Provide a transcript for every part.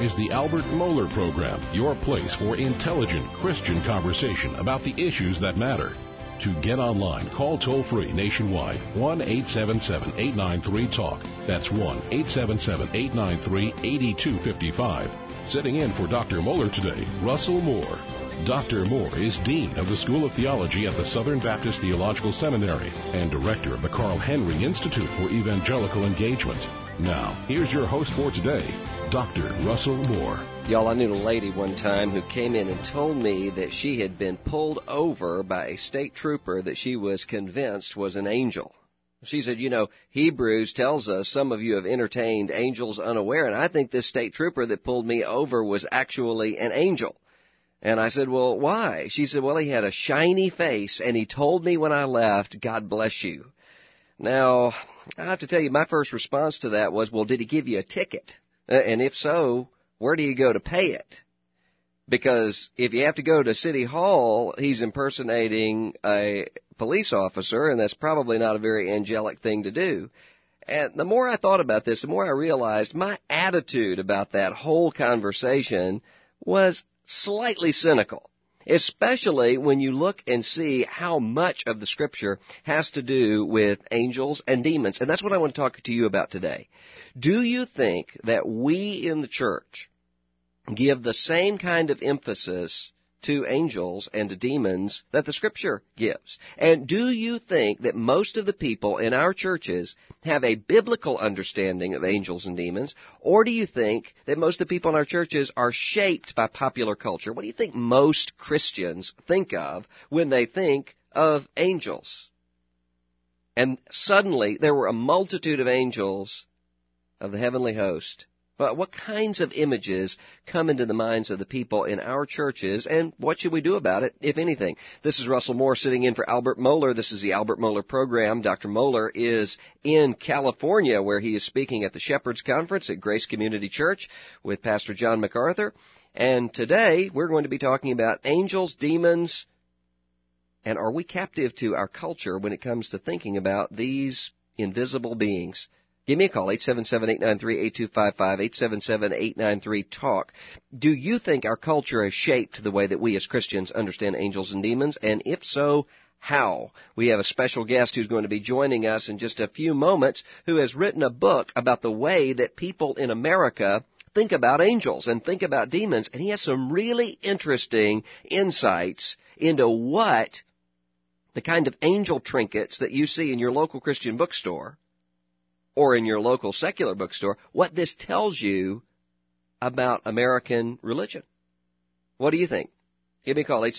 is the Albert Mohler Program, your place for intelligent Christian conversation about the issues that matter. To get online, call toll-free nationwide, 1-877-893-TALK. That's 1-877-893-8255. Sitting in for Dr. Mohler today, Russell Moore. Dr. Moore is Dean of the School of Theology at the Southern Baptist Theological Seminary and Director of the Carl Henry Institute for Evangelical Engagement. Now, here's your host for today, Dr. Russell Moore. Y'all, I knew a lady one time who came in and told me that she had been pulled over by a state trooper that she was convinced was an angel. She said, you know, Hebrews tells us some of you have entertained angels unaware, and I think this state trooper that pulled me over was actually an angel. And I said, well, why? She said, well, he had a shiny face, and he told me when I left, God bless you. Now, I have to tell you, my first response to that was, well, did he give you a ticket? And if so, where do you go to pay it? Because if you have to go to City Hall, he's impersonating a police officer, and that's probably not a very angelic thing to do. And the more I thought about this, the more I realized my attitude about that whole conversation was slightly cynical, especially when you look and see how much of the Scripture has to do with angels and demons. And that's what I want to talk to you about today. Do you think that we in the church give the same kind of emphasis to angels and to demons that the Scripture gives? And do you think that most of the people in our churches have a biblical understanding of angels and demons? Or do you think that most of the people in our churches are shaped by popular culture? What do you think most Christians think of when they think of angels? And suddenly there were a multitude of angels of the heavenly host. But what kinds of images come into the minds of the people in our churches, and what should we do about it, if anything? This is Russell Moore sitting in for Albert Mohler. This is the Albert Mohler Program. Dr. Mohler is in California, where he is speaking at the Shepherds Conference at Grace Community Church with Pastor John MacArthur. And today we're going to be talking about angels, demons, and are we captive to our culture when it comes to thinking about these invisible beings? Give me a call, 877-893-8255, 877-893-TALK. Do you think our culture has shaped the way that we as Christians understand angels and demons? And if so, how? We have a special guest who's going to be joining us in just a few moments who has written a book about the way that people in America think about angels and think about demons. And he has some really interesting insights into what the kind of angel trinkets that you see in your local Christian bookstore or in your local secular bookstore, what this tells you about American religion. What do you think? Give me a call,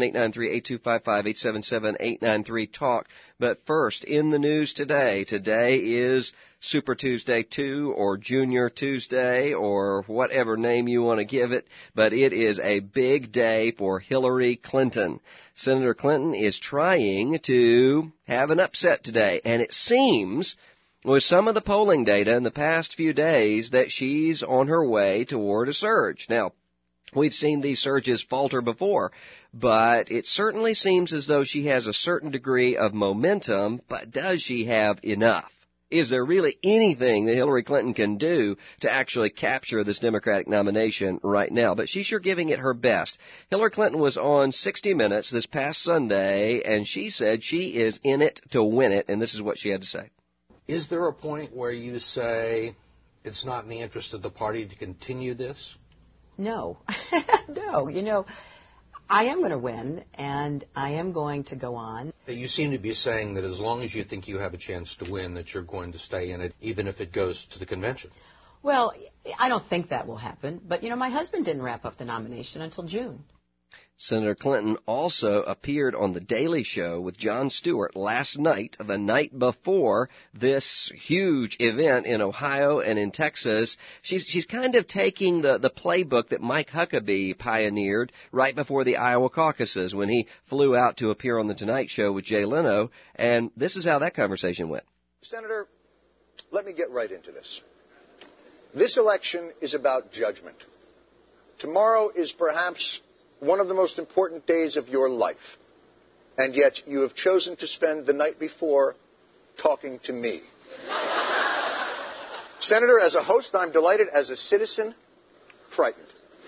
877-893-8255, 877-893-TALK. But first, in the news today is Super Tuesday 2 or Junior Tuesday or whatever name you want to give it, but it is a big day for Hillary Clinton. Senator Clinton is trying to have an upset today, and it seems with some of the polling data in the past few days that she's on her way toward a surge. Now, we've seen these surges falter before, but it certainly seems as though she has a certain degree of momentum, but does she have enough? Is there really anything that Hillary Clinton can do to actually capture this Democratic nomination right now? But she's sure giving it her best. Hillary Clinton was on 60 Minutes this past Sunday, and she said she is in it to win it, and this is what she had to say. Is there a point where you say it's not in the interest of the party to continue this? No. No. You know, I am going to win, and I am going to go on. You seem to be saying that as long as you think you have a chance to win, that you're going to stay in it, even if it goes to the convention. Well, I don't think that will happen. But, you know, my husband didn't wrap up the nomination until June. Senator Clinton also appeared on The Daily Show with Jon Stewart last night, the night before this huge event in Ohio and in Texas. She's kind of taking the playbook that Mike Huckabee pioneered right before the Iowa caucuses when he flew out to appear on The Tonight Show with Jay Leno, and this is how that conversation went. Senator, let me get right into this. This election is about judgment. Tomorrow is perhaps one of the most important days of your life, and yet you have chosen to spend the night before talking to me. Senator, as a host, I'm delighted. As a citizen, frightened.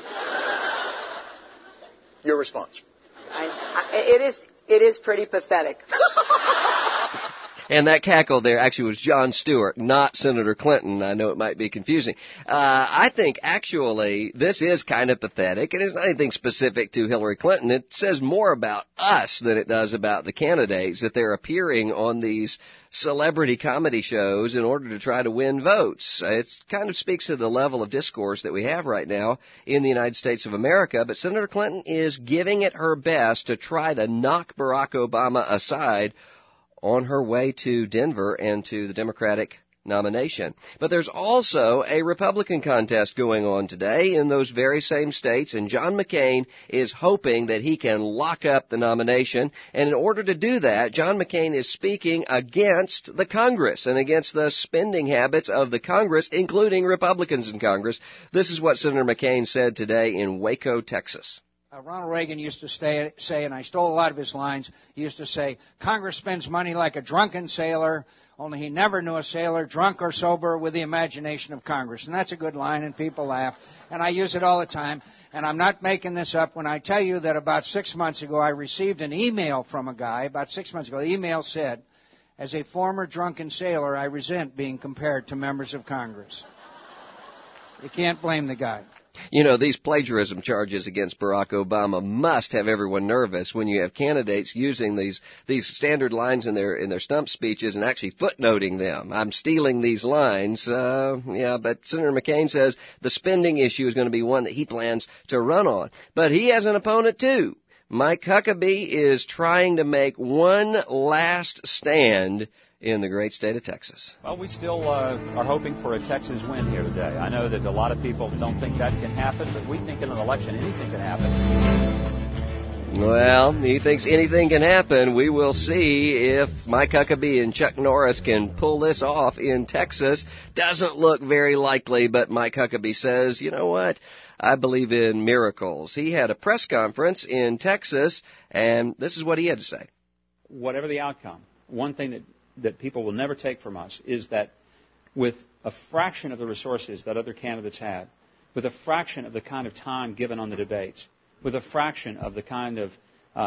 Your response? It is pretty pathetic. And that cackle there actually was Jon Stewart, not Senator Clinton. I know it might be confusing. I think actually this is kind of pathetic, and it's not anything specific to Hillary Clinton. It says more about us than it does about the candidates, that they're appearing on these celebrity comedy shows in order to try to win votes. It kind of speaks to the level of discourse that we have right now in the United States of America, but Senator Clinton is giving it her best to try to knock Barack Obama aside on her way to Denver and to the Democratic nomination. But there's also a Republican contest going on today in those very same states, and John McCain is hoping that he can lock up the nomination. And in order to do that, John McCain is speaking against the Congress and against the spending habits of the Congress, including Republicans in Congress. This is what Senator McCain said today in Waco, Texas. Ronald Reagan used to say, and I stole a lot of his lines, he used to say, Congress spends money like a drunken sailor, only he never knew a sailor, drunk or sober, with the imagination of Congress. And that's a good line, and people laugh. And I use it all the time. And I'm not making this up when I tell you that about 6 months ago I received an email from a guy. About 6 months ago, the email said, as a former drunken sailor, I resent being compared to members of Congress. You can't blame the guy. You know, these plagiarism charges against Barack Obama must have everyone nervous when you have candidates using these standard lines in their stump speeches and actually footnoting them. I'm stealing these lines. But Senator McCain says the spending issue is going to be one that he plans to run on. But he has an opponent, too. Mike Huckabee is trying to make one last stand in the great state of Texas. Well, we still are hoping for a Texas win here today. I know that a lot of people don't think that can happen, but we think in an election anything can happen. Well, he thinks anything can happen. We will see if Mike Huckabee and Chuck Norris can pull this off in Texas. Doesn't look very likely, but Mike Huckabee says, you know what? I believe in miracles. He had a press conference in Texas, and this is what he had to say. Whatever the outcome, one thing that people will never take from us is that with a fraction of the resources that other candidates had, with a fraction of the kind of time given on the debates, with a fraction of the kind of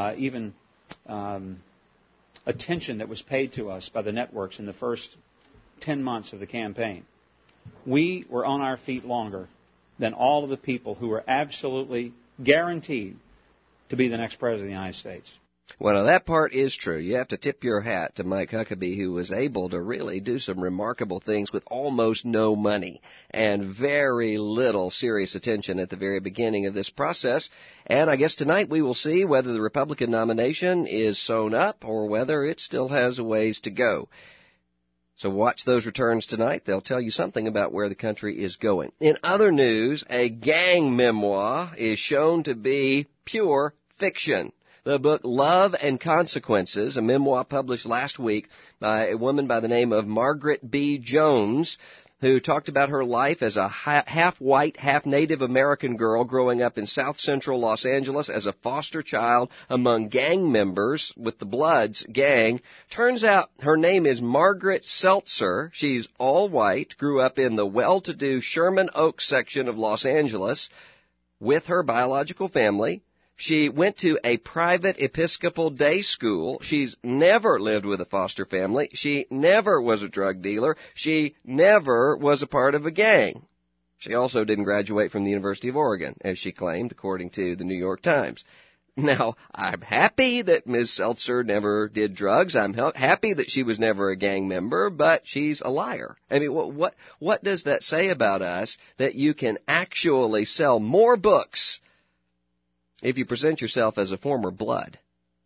attention that was paid to us by the networks in the first 10 months of the campaign, we were on our feet longer than all of the people who were absolutely guaranteed to be the next president of the United States. Well, now that part is true. You have to tip your hat to Mike Huckabee, who was able to really do some remarkable things with almost no money and very little serious attention at the very beginning of this process. And I guess tonight we will see whether the Republican nomination is sewn up or whether it still has a ways to go. So watch those returns tonight. They'll tell you something about where the country is going. In other news, a gang memoir is shown to be pure fiction. The book Love and Consequences, a memoir published last week by a woman by the name of Margaret B. Jones, who talked about her life as a half-white, half-Native American girl growing up in South Central Los Angeles as a foster child among gang members with the Bloods gang. Turns out her name is Margaret Seltzer. She's all white, grew up in the well-to-do Sherman Oaks section of Los Angeles with her biological family. She went to a private Episcopal day school. She's never lived with a foster family. She never was a drug dealer. She never was a part of a gang. She also didn't graduate from the University of Oregon, as she claimed, according to the New York Times. Now, I'm happy that Ms. Seltzer never did drugs. I'm happy that she was never a gang member, but she's a liar. I mean, what does that say about us, that you can actually sell more books if you present yourself as a former Blood?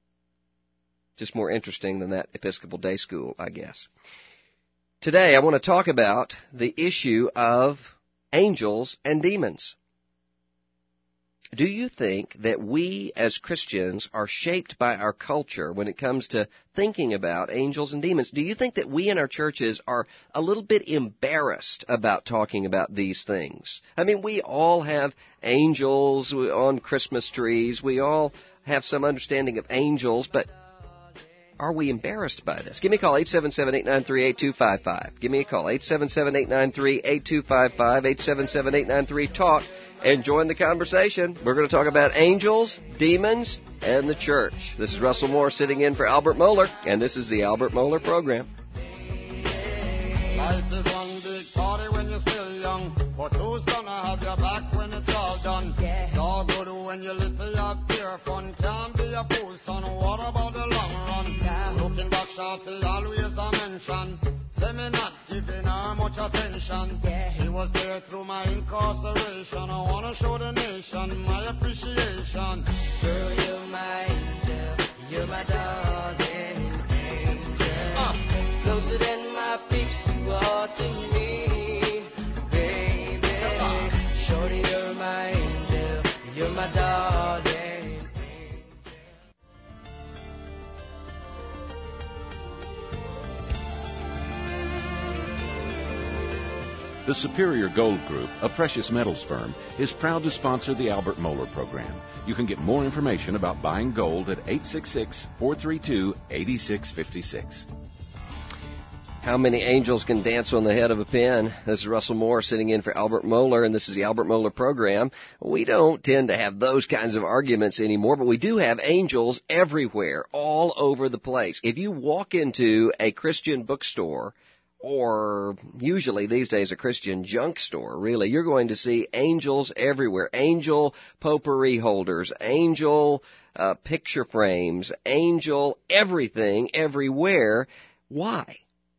Just more interesting than that Episcopal day school, I guess. Today, I want to talk about the issue of angels and demons. Do you think that we as Christians are shaped by our culture when it comes to thinking about angels and demons? Do you think that we in our churches are a little bit embarrassed about talking about these things? I mean, we all have angels on Christmas trees. We all have some understanding of angels, but are we embarrassed by this? Give me a call, 877-893-8255. Give me a call, 877-893-8255, 877-893-TALK. and join the conversation. We're going to talk about angels, demons, and the church. This is Russell Moore sitting in for Albert Mohler, and this is the Albert Mohler Program. Life is one big party when you're still young, but who's gonna have your back when it's all done? It's all good when you live for your pure fun. Can't be a fool, son. What about the long run? Looking back, shorty, always a mention. Say me not giving her much attention. She was there through my incarceration. I wanna show the nation my appreciation. Girl, you're my angel. You're my darling angel. Closer than my peeps, you are to me, baby. Shorty, you're my angel. You're my darling angel. The Superior Gold Group, a precious metals firm, is proud to sponsor the Albert Mohler Program. You can get more information about buying gold at 866-432-8656. How many angels can dance on the head of a pin? This is Russell Moore sitting in for Albert Mohler, and this is the Albert Mohler Program. We don't tend to have those kinds of arguments anymore, but we do have angels everywhere, all over the place. If you walk into a Christian bookstore, or usually these days a Christian junk store, really, you're going to see angels everywhere. Angel potpourri holders, angel picture frames, angel everything, everywhere. Why?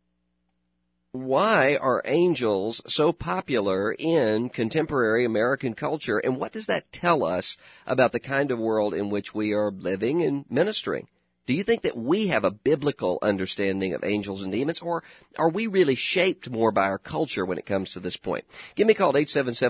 Why are angels so popular in contemporary American culture, and what does that tell us about the kind of world in which we are living and ministering? Do you think that we have a biblical understanding of angels and demons, or are we really shaped more by our culture when it comes to this point? Give me a call at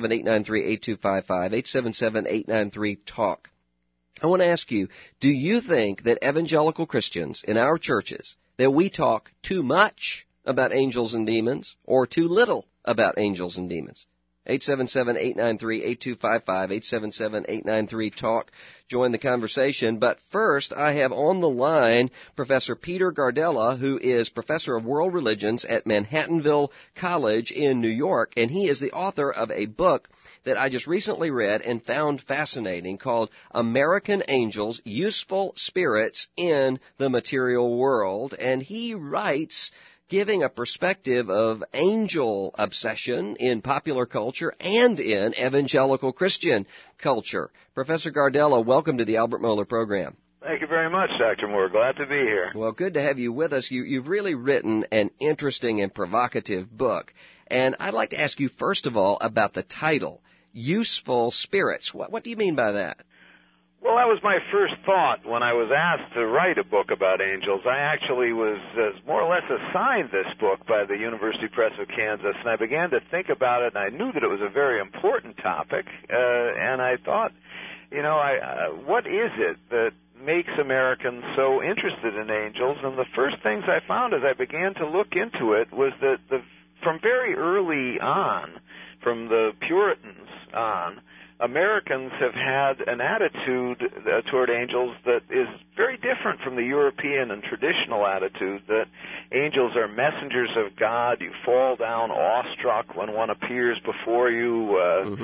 877-893-8255, 877-893-TALK. I want to ask you, do you think that evangelical Christians in our churches, that we talk too much about angels and demons, or too little about angels and demons? 877-893-8255, 877-893-TALK. Join the conversation. But first, I have on the line Professor Peter Gardella, who is Professor of World Religions at Manhattanville College in New York, and he is the author of a book that I just recently read and found fascinating called American Angels, Useful Spirits in the Material World. And he writes giving a perspective of angel obsession in popular culture and in evangelical Christian culture. Professor Gardella, welcome to the Albert Mohler Program. Thank you very much, Dr. Moore. Glad to be here. Well, good to have you with us. You've really written an interesting and provocative book. And I'd like to ask you, first of all, about the title, Useful Spirits. What do you mean by that? Well, that was my first thought when I was asked to write a book about angels. I actually was more or less assigned this book by the University Press of Kansas, and I began to think about it, and I knew that it was a very important topic, and I thought, what is it that makes Americans so interested in angels? And the first things I found as I began to look into it was that from very early on, from the Puritans on, Americans have had an attitude toward angels that is very different from the European and traditional attitude that angels are messengers of God. You fall down awestruck when one appears before you,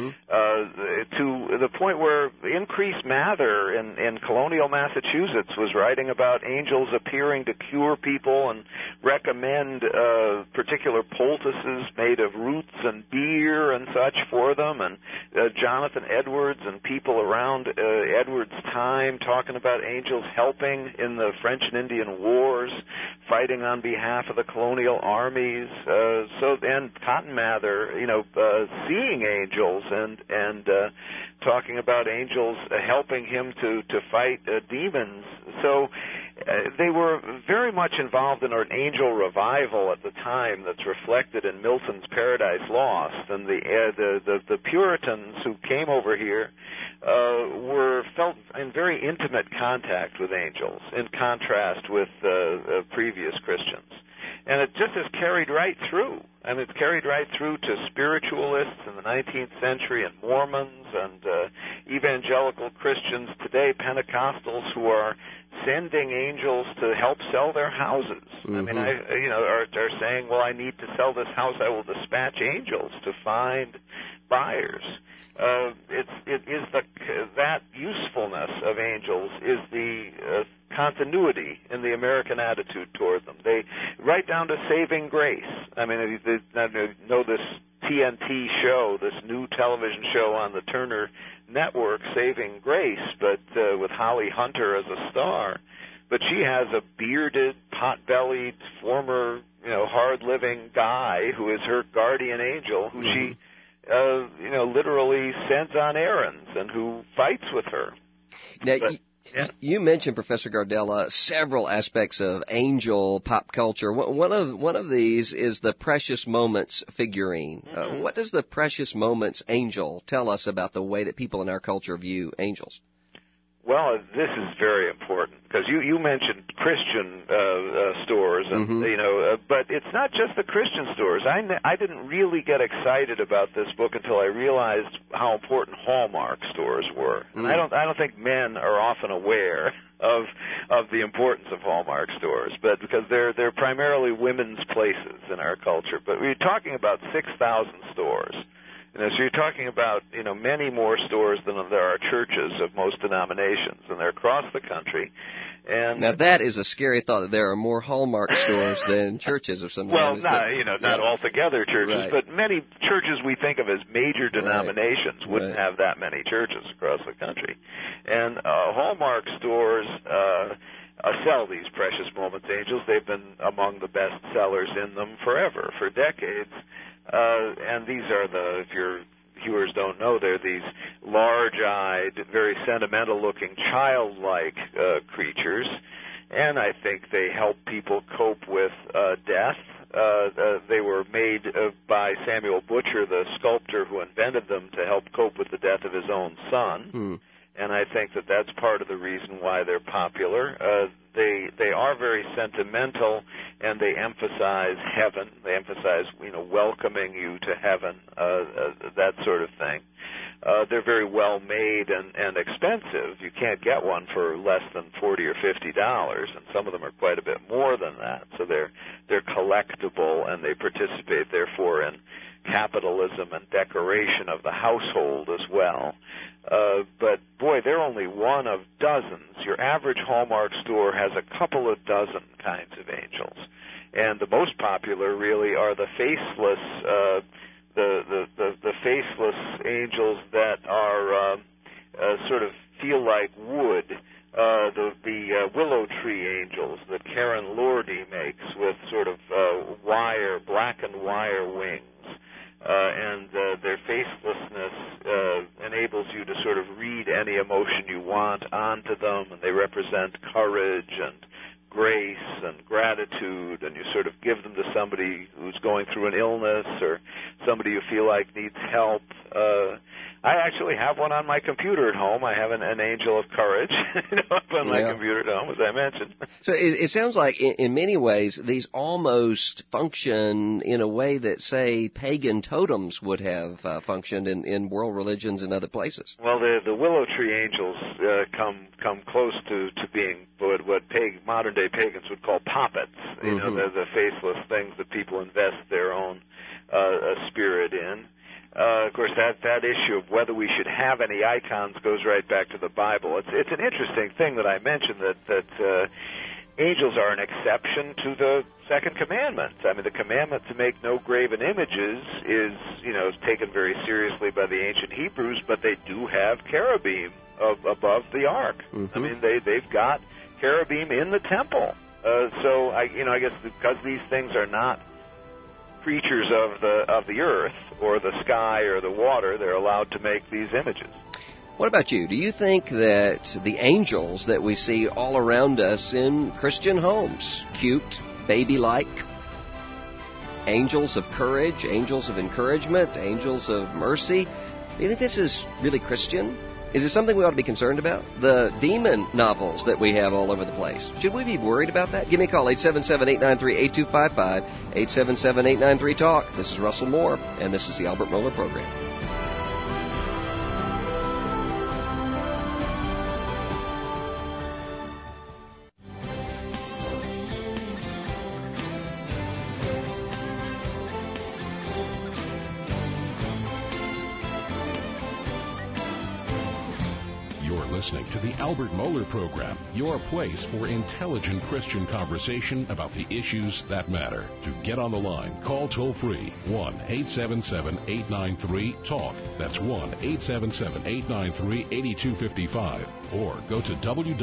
to the point where Increase Mather in colonial Massachusetts was writing about angels appearing to cure people and recommend particular poultices made of roots and beer and such for them, and Jonathan Edwards and people around Edwards' time talking about angels helping in the French and Indian Wars, fighting on behalf of the colonial armies. And Cotton Mather, seeing angels and talking about angels helping him to fight demons. So they were very much involved in an angel revival at the time that's reflected in Milton's Paradise Lost, and the Puritans who came over here felt in very intimate contact with angels, in contrast with previous Christians. And it just has carried right through. And it's carried right through to spiritualists in the 19th century and Mormons and evangelical Christians today, Pentecostals who are sending angels to help sell their houses. I mean, are saying, well, I need to sell this house. I will dispatch angels to find buyers. that usefulness of angels is the continuity in the American attitude toward them. They right down to Saving Grace. I mean, I know this TNT show, this new television show on the Turner Network, Saving Grace, but with Holly Hunter as a star. But she has a bearded, pot-bellied, former, hard-living guy who is her guardian angel, who she literally sends on errands and who fights with her. Now, you mentioned, Professor Gardella, several aspects of angel pop culture. One of these is the Precious Moments figurine. Mm-hmm. What does the Precious Moments angel tell us about the way that people in our culture view angels? Well, this is very important because you mentioned Christian stores, and but it's not just the Christian stores. I didn't really get excited about this book until I realized how important Hallmark stores were, and I don't think men are often aware of the importance of Hallmark stores, but because they're primarily women's places in our culture. But we're talking about 6,000 stores. So you're talking about, many more stores than there are churches of most denominations, and they're across the country. And now that is a scary thought, that there are more Hallmark stores than churches of some denominations. Not altogether churches, right. But many churches we think of as major denominations wouldn't have that many churches across the country. And Hallmark stores sell these Precious Moments angels. They've been among the best sellers in them forever, for decades. And these are if your viewers don't know, they're these large-eyed, very sentimental-looking, childlike creatures, and I think they help people cope with death. They were made by Samuel Butcher, the sculptor who invented them, to help cope with the death of his own son. And I think that that's part of the reason why they're popular. They are very sentimental, and they emphasize heaven. They emphasize, welcoming you to heaven, that sort of thing. They're very well made and expensive. You can't get one for less than $40 or $50, and some of them are quite a bit more than that. So they're collectible, and they participate, therefore, in capitalism and decoration of the household as well. But, boy, they're only one of dozens. Your average Hallmark store has a couple of dozen kinds of angels. And the most popular, really, are the faceless, the faceless angels that are sort of feel like wood. The willow tree angels that Karen Lordy makes with sort of blackened wire wings. And their facelessness enables you to sort of read any emotion you want onto them, and they represent courage and grace and gratitude, and you sort of give them to somebody who's going through an illness or somebody you feel like needs help. I actually have one on my computer at home. I have an angel of courage up on my computer at home, as I mentioned. So it sounds like, in many ways, these almost function in a way that, say, pagan totems would have functioned in world religions and other places. Well, the willow tree angels come close to being what modern-day pagans would call poppets. Mm-hmm. They're the faceless things that people invest their own spirit in. Of course, that issue of whether we should have any icons goes right back to the Bible. It's an interesting thing that I mentioned that angels are an exception to the second commandment. I mean, the commandment to make no graven images is taken very seriously by the ancient Hebrews, but they do have cherubim above the ark. Mm-hmm. I mean, they've got cherubim in the temple. So I guess because these things are not creatures of the earth or the sky or the water, they're allowed to make these images. What about you? Do you think that the angels that we see all around us in Christian homes, cute, baby-like, angels of courage, angels of encouragement, angels of mercy, do you think this is really Christian? Is it something we ought to be concerned about? The demon novels that we have all over the place. Should we be worried about that? Give me a call, 877-893-8255, 877-893-TALK. This is Russell Moore, and this is the Albert Mohler Program. listening to the Albert Mohler Program, your place for intelligent Christian conversation about the issues that matter. To get on the line, call toll-free 1-877-893-TALK. That's 1-877-893-8255. Or go to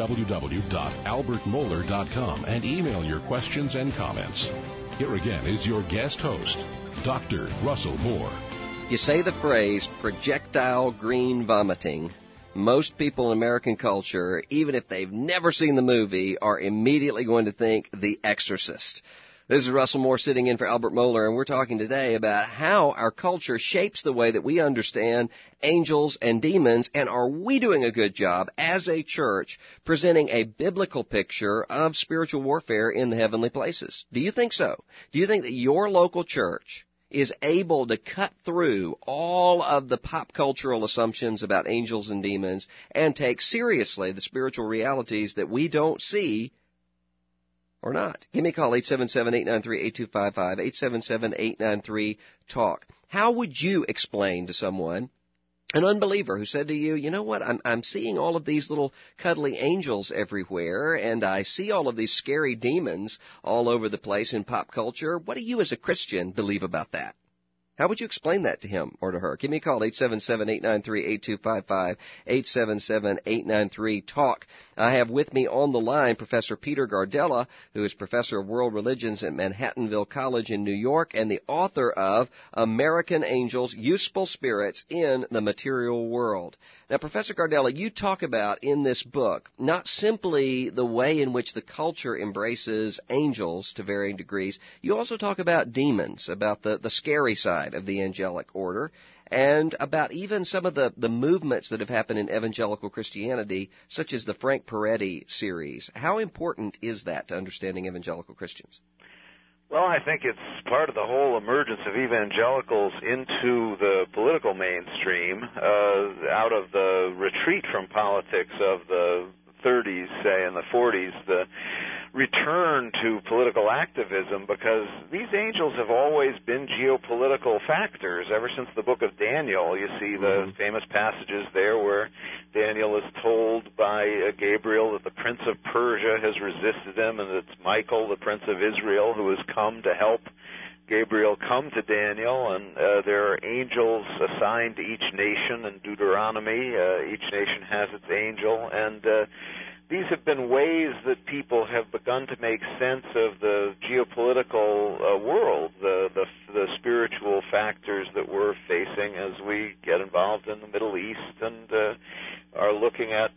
www.albertmohler.com and email your questions and comments. Here again is your guest host, Dr. Russell Moore. You say the phrase projectile green vomiting. Most people in American culture, even if they've never seen the movie, are immediately going to think The Exorcist. This is Russell Moore sitting in for Albert Mohler, and we're talking today about how our culture shapes the way that we understand angels and demons, and are we doing a good job as a church presenting a biblical picture of spiritual warfare in the heavenly places? Do you think so? Do you think that your local church is able to cut through all of the pop cultural assumptions about angels and demons and take seriously the spiritual realities that we don't see or not? Give me a call, 877-893-8255, 877-893-TALK. How would you explain to someone, an unbeliever who said to you, you know what, I'm seeing all of these little cuddly angels everywhere, and I see all of these scary demons all over the place in pop culture. What do you as a Christian believe about that? How would you explain that to him or to her? Give me a call, 877-893-8255, 877-893-TALK. I have with me on the line Professor Peter Gardella, who is Professor of World Religions at Manhattanville College in New York and the author of American Angels, Useful Spirits in the Material World. Now, Professor Gardella, you talk about in this book not simply the way in which the culture embraces angels to varying degrees. You also talk about demons, about the scary side of the angelic order, and about even some of the movements that have happened in evangelical Christianity, such as the Frank Peretti series. How important is that to understanding evangelical Christians? Well, I think it's part of the whole emergence of evangelicals into the political mainstream, out of the retreat from politics of the 30s, say, and the 40s, the return to political activism, because these angels have always been geopolitical factors. Ever since the book of Daniel, you see the famous passages there where Daniel is told by Gabriel that the prince of Persia has resisted him, and it's Michael, the prince of Israel, who has come to help Gabriel come to Daniel, and there are angels assigned to each nation in Deuteronomy. Each nation has its angel, and these have been ways that people have begun to make sense of the geopolitical world, the spiritual factors that we're facing as we get involved in the Middle East and are looking at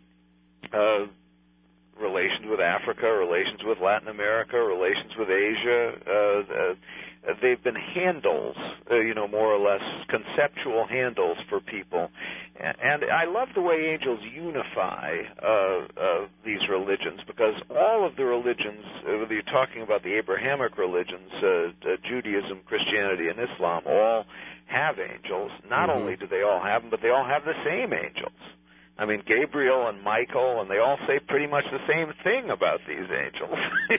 relations with Africa, relations with Latin America, relations with Asia. They've been handles, more or less conceptual handles for people. And I love the way angels unify these religions, because all of the religions, whether you're talking about the Abrahamic religions, Judaism, Christianity, and Islam, all have angels. Not only do they all have them, but they all have the same angels. I mean, Gabriel and Michael, and they all say pretty much the same thing about these angels.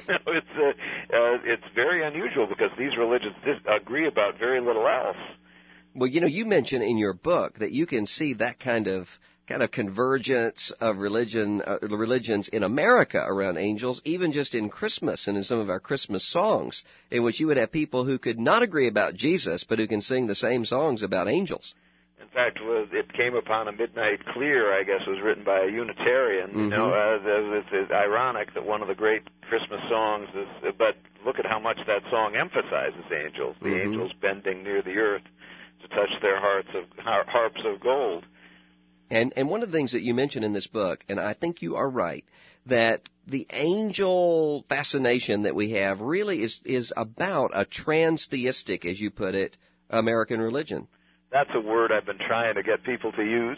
It's very unusual, because these religions agree about very little else. Well, you mention in your book that you can see that kind of convergence of religions in America around angels, even just in Christmas and in some of our Christmas songs, in which you would have people who could not agree about Jesus, but who can sing the same songs about angels. In fact, it came upon a midnight clear, I guess, was written by a Unitarian. It's ironic that one of the great Christmas songs is, but look at how much that song emphasizes angels, the angels bending near the earth to touch their harps of gold. And one of the things that you mention in this book, and I think you are right, that the angel fascination that we have really is about a transtheistic, as you put it, American religion. That's a word I've been trying to get people to use.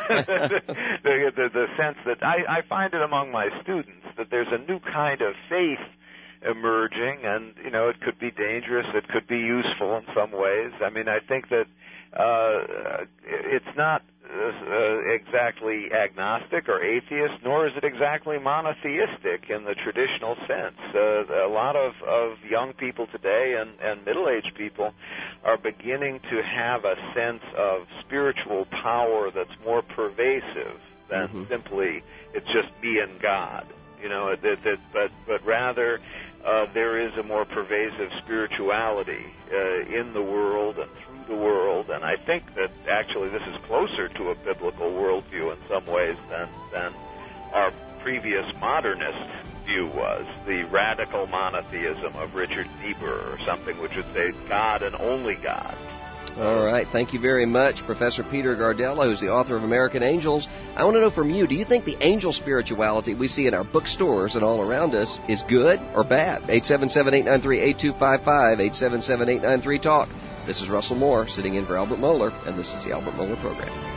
the sense that I find it among my students that there's a new kind of faith emerging, and it could be dangerous, it could be useful in some ways. I mean, I think that it's not exactly agnostic or atheist, nor is it exactly monotheistic in the traditional sense. A lot of young people today and middle-aged people are beginning to have a sense of spiritual power that's more pervasive than simply it's just me and God. You know, but rather there is a more pervasive spirituality in the world and through the world, and I think that actually this is closer to a biblical worldview in some ways than our previous modernist view was, the radical monotheism of Richard Niebuhr or something, which would say God and only God. All right. Thank you very much, Professor Peter Gardella, who's the author of American Angels. I want to know from you, do you think the angel spirituality we see in our bookstores and all around us is good or bad? 877-893-8255, 877-893-TALK. This is Russell Moore sitting in for Albert Mohler, and this is the Albert Mohler Program.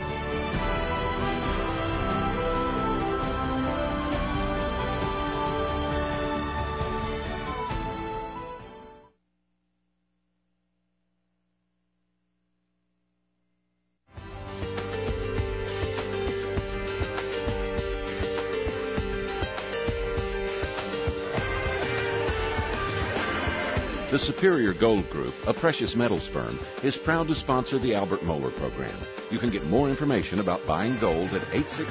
The Superior Gold Group, a precious metals firm, is proud to sponsor the Albert Mohler program. You can get more information about buying gold at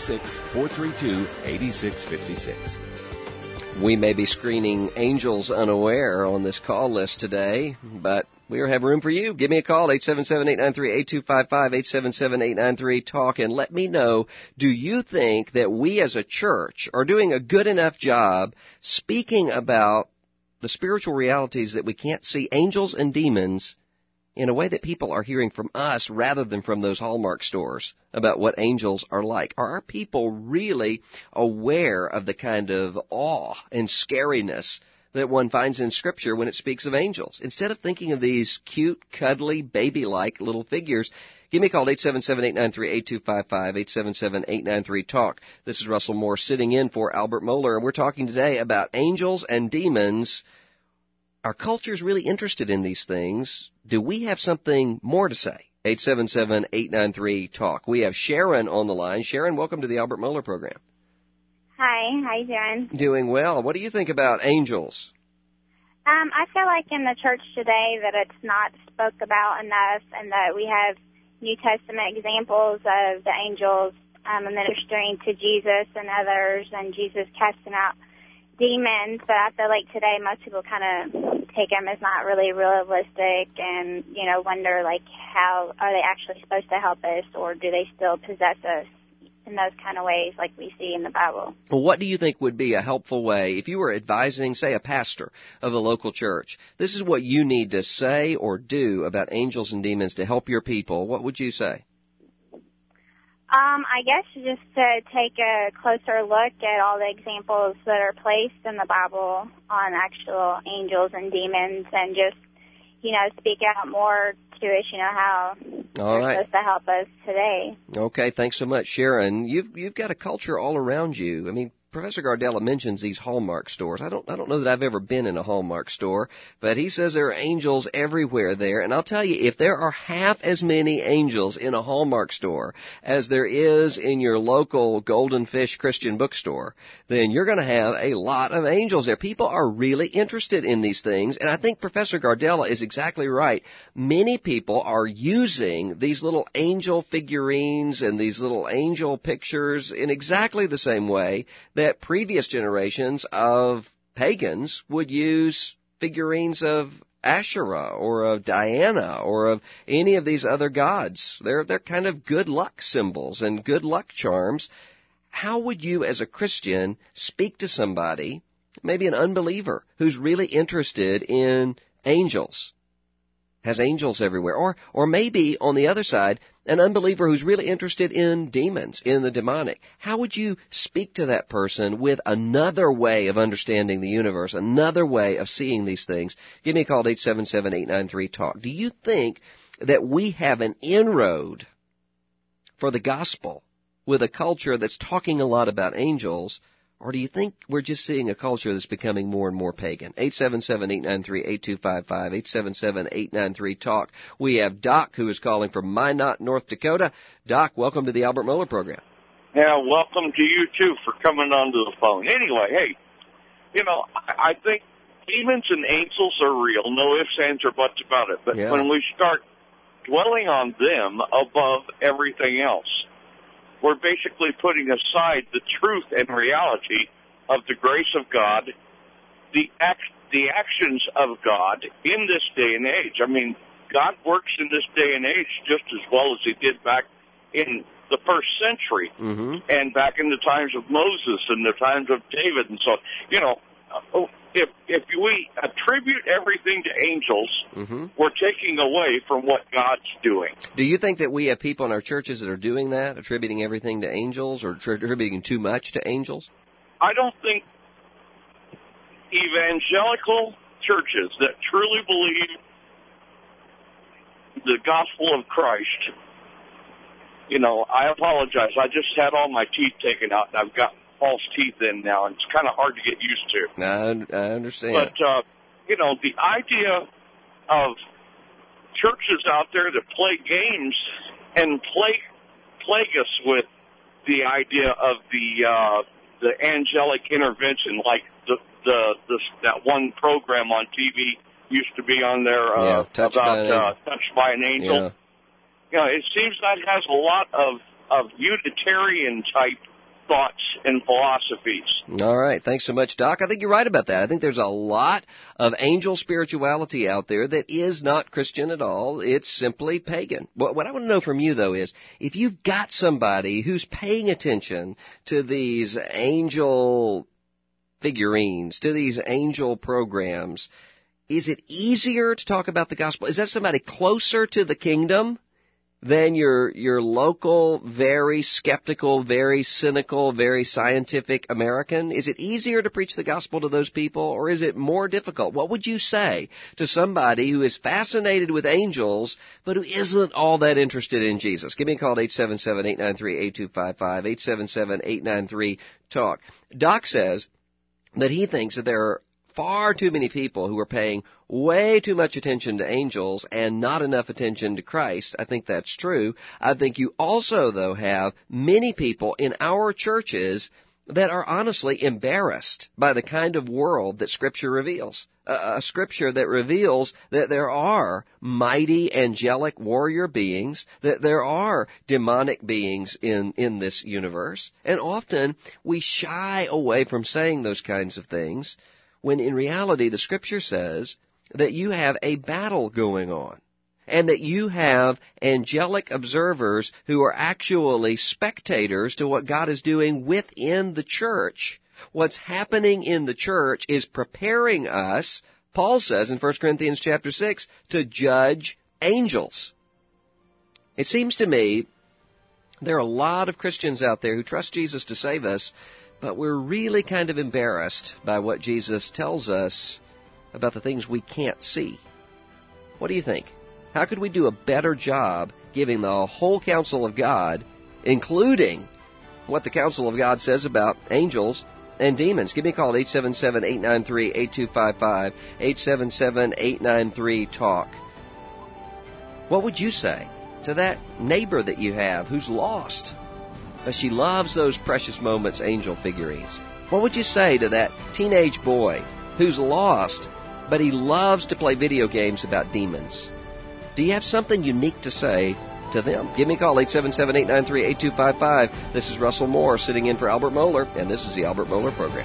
866-432-8656. We may be screening Angels Unaware on this call list today, but we have room for you. Give me a call, 877-893-8255, 877-893-TALK, and let me know, do you think that we as a church are doing a good enough job speaking about the spiritual realities that we can't see, angels and demons, in a way that people are hearing from us rather than from those Hallmark stores about what angels are like? Are our people really aware of the kind of awe and scariness that one finds in Scripture when it speaks of angels? Instead of thinking of these cute, cuddly, baby-like little figures, give me a call, 877-893-8255, 877-893-TALK. This is Russell Moore sitting in for Albert Mohler, and we're talking today about angels and demons. Our culture's really interested in these things. Do we have something more to say? 877-893-TALK. We have Sharon on the line. Sharon, welcome to the Albert Mohler program. Hi, how you doing? Doing well. What do you think about angels? I feel like in the church today that it's not spoke about enough, and that we have New Testament examples of the angels ministering to Jesus and others, and Jesus casting out demons. But I feel like today most people kind of take them as not really realistic, and wonder like how are they actually supposed to help us, or do they still possess us in those kind of ways like we see in the Bible? Well, what do you think would be a helpful way if you were advising, say, a pastor of a local church? This is what you need to say or do about angels and demons to help your people. What would you say? I guess just to take a closer look at all the examples that are placed in the Bible on actual angels and demons, and just, speak out more to us, how they're supposed to help us today. Okay, thanks so much, Sharon. You've got a culture all around you. I mean, Professor Gardella mentions these Hallmark stores. I don't know that I've ever been in a Hallmark store, but he says there are angels everywhere there. And I'll tell you, if there are half as many angels in a Hallmark store as there is in your local Golden Fish Christian bookstore, then you're going to have a lot of angels there. People are really interested in these things, and I think Professor Gardella is exactly right. Many people are using these little angel figurines and these little angel pictures in exactly the same way that previous generations of pagans would use figurines of Asherah or of Diana or of any of these other gods. They're kind of good luck symbols and good luck charms. How would you as a Christian speak to somebody, maybe an unbeliever, who's really interested in angels? Has angels everywhere. Or maybe, on the other side, an unbeliever who's really interested in demons, in the demonic. How would you speak to that person with another way of understanding the universe, another way of seeing these things? Give me a call at 877-893-TALK. Do you think that we have an inroad for the gospel with a culture that's talking a lot about angels, or do you think we're just seeing a culture that's becoming more and more pagan? 877-893-8255, 877-893-TALK. We have Doc, who is calling from Minot, North Dakota. Doc, welcome to the Albert Mohler program. Yeah, welcome to you, too, for coming onto the phone. Anyway, hey, I think demons and angels are real, no ifs, ands, or buts about it. But when we start dwelling on them above everything else, we're basically putting aside the truth and reality of the grace of God, the actions of God in this day and age. I mean, God works in this day and age just as well as he did back in the first century and back in the times of Moses and the times of David and so on. You know, if we attribute everything to angels, we're taking away from what God's doing. Do you think that we have people in our churches that are doing that, attributing everything to angels or attributing too much to angels? I don't think evangelical churches that truly believe the gospel of Christ, you know, I apologize. I just had all my teeth taken out, and I've got false teeth in now, and it's kind of hard to get used to. I understand. But, you know, the idea of churches out there that play games and plague us with the idea of the angelic intervention, like that one program on TV used to be on there Touched by an Angel. Yeah. You know, it seems that has a lot of Unitarian type thoughts and philosophies. All right. Thanks so much, Doc. I think you're right about that. I think there's a lot of angel spirituality out there that is not Christian at all. It's simply pagan. What I want to know from you, though, is if you've got somebody who's paying attention to these angel figurines, to these angel programs, is it easier to talk about the gospel? Is that somebody closer to the kingdom than your local, very skeptical, very cynical, very scientific American? Is it easier to preach the gospel to those people, or is it more difficult? What would you say to somebody who is fascinated with angels, but who isn't all that interested in Jesus? Give me a call at 877-893-8255, 877-893-TALK. Doc says that he thinks that there are far too many people who are paying way too much attention to angels and not enough attention to Christ. I think that's true. I think you also, though, have many people in our churches that are honestly embarrassed by the kind of world that Scripture reveals. A Scripture that reveals that there are mighty angelic warrior beings, that there are demonic beings in this universe. And often we shy away from saying those kinds of things, when in reality the Scripture says that you have a battle going on, and that you have angelic observers who are actually spectators to what God is doing within the church. What's happening in the church is preparing us, Paul says in 1 Corinthians chapter 6, to judge angels. It seems to me there are a lot of Christians out there who trust Jesus to save us, but we're really kind of embarrassed by what Jesus tells us about the things we can't see. What do you think? How could we do a better job giving the whole counsel of God, including what the counsel of God says about angels and demons? Give me a call at 877-893-8255, 877-893-TALK. What would you say to that neighbor that you have who's lost, but she loves those precious moments angel figurines? What would you say to that teenage boy who's lost, but he loves to play video games about demons? Do you have something unique to say to them? Give me a call, 877-893-8255. This is Russell Moore sitting in for Albert Mohler, and this is the Albert Mohler Program.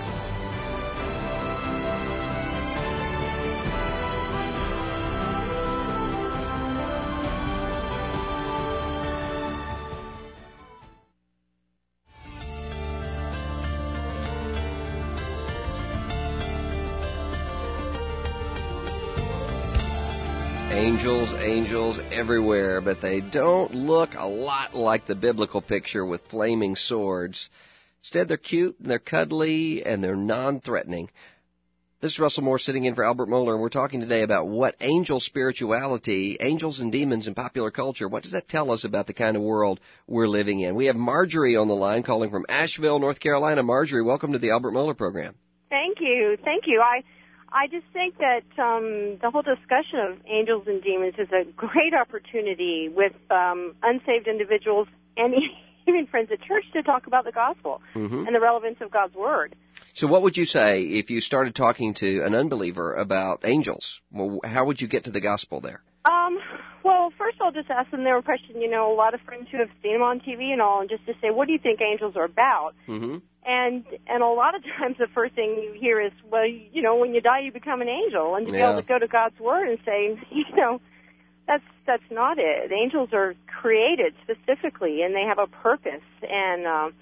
Angels everywhere, but they don't look a lot like the biblical picture with flaming swords. Instead, they're cute, and they're cuddly, and they're non-threatening. This is Russell Moore sitting in for Albert Mohler, and we're talking today about what angel spirituality, angels and demons in popular culture, what does that tell us about the kind of world we're living in? We have Marjorie on the line calling from Asheville, North Carolina. Marjorie, welcome to the Albert Mohler Program. Thank you. I just think that the whole discussion of angels and demons is a great opportunity with unsaved individuals and even friends at church to talk about the gospel and the relevance of God's Word. So what would you say if you started talking to an unbeliever about angels? Well, how would you get to the gospel there? Well, first I'll just ask them their impression. You know, a lot of friends who have seen them on TV and all, and just to say, what do you think angels are about? Mm-hmm. And a lot of times the first thing you hear is, well, you know, when you die, you become an angel. And to be able to go to God's Word and say, you know, that's not it. Angels are created specifically, and they have a purpose. And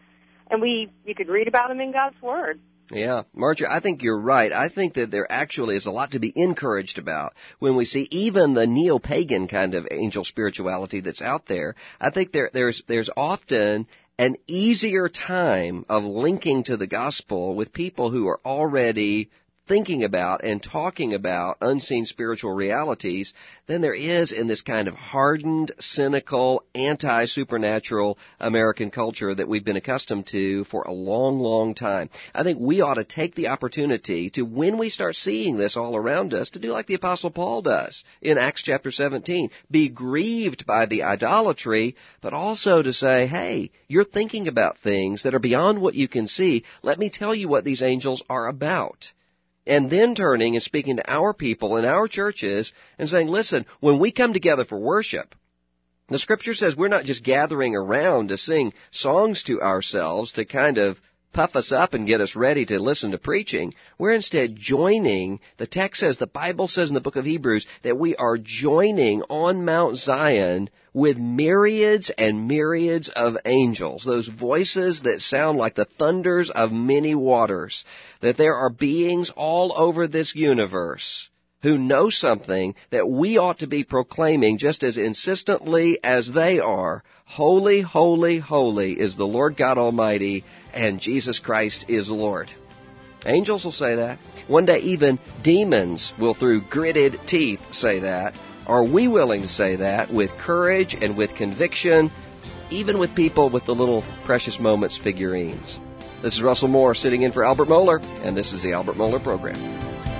you could read about them in God's Word. Yeah, Marjorie, I think you're right. I think that there actually is a lot to be encouraged about when we see even the neo-pagan kind of angel spirituality that's out there. I think there's often an easier time of linking to the gospel with people who are already thinking about and talking about unseen spiritual realities than there is in this kind of hardened, cynical, anti-supernatural American culture that we've been accustomed to for a long, long time. I think we ought to take the opportunity to, when we start seeing this all around us, to do like the Apostle Paul does in Acts chapter 17. Be grieved by the idolatry, but also to say, hey, you're thinking about things that are beyond what you can see. Let me tell you what these angels are about. And then turning and speaking to our people in our churches and saying, listen, when we come together for worship, the Scripture says we're not just gathering around to sing songs to ourselves to kind of puff us up and get us ready to listen to preaching. We're instead joining, the text says, the Bible says in the book of Hebrews, that we are joining on Mount Zion with myriads and myriads of angels, those voices that sound like the thunders of many waters, that there are beings all over this universe who know something that we ought to be proclaiming just as insistently as they are. Holy, holy, holy is the Lord God Almighty, and Jesus Christ is Lord. Angels will say that. One day even demons will, through gritted teeth, say that. Are we willing to say that with courage and with conviction, even with people with the little Precious Moments figurines? This is Russell Moore sitting in for Albert Mohler, and this is the Albert Mohler Program.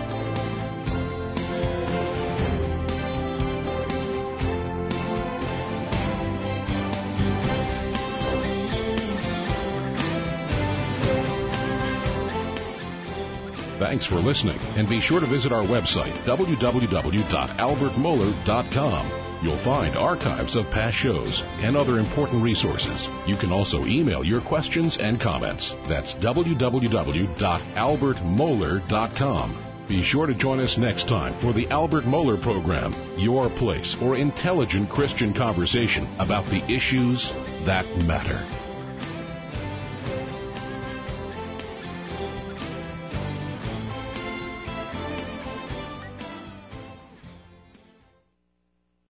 Thanks for listening, and be sure to visit our website, www.albertmohler.com. You'll find archives of past shows and other important resources. You can also email your questions and comments. That's www.albertmohler.com. Be sure to join us next time for the Albert Mohler Program, your place for intelligent Christian conversation about the issues that matter.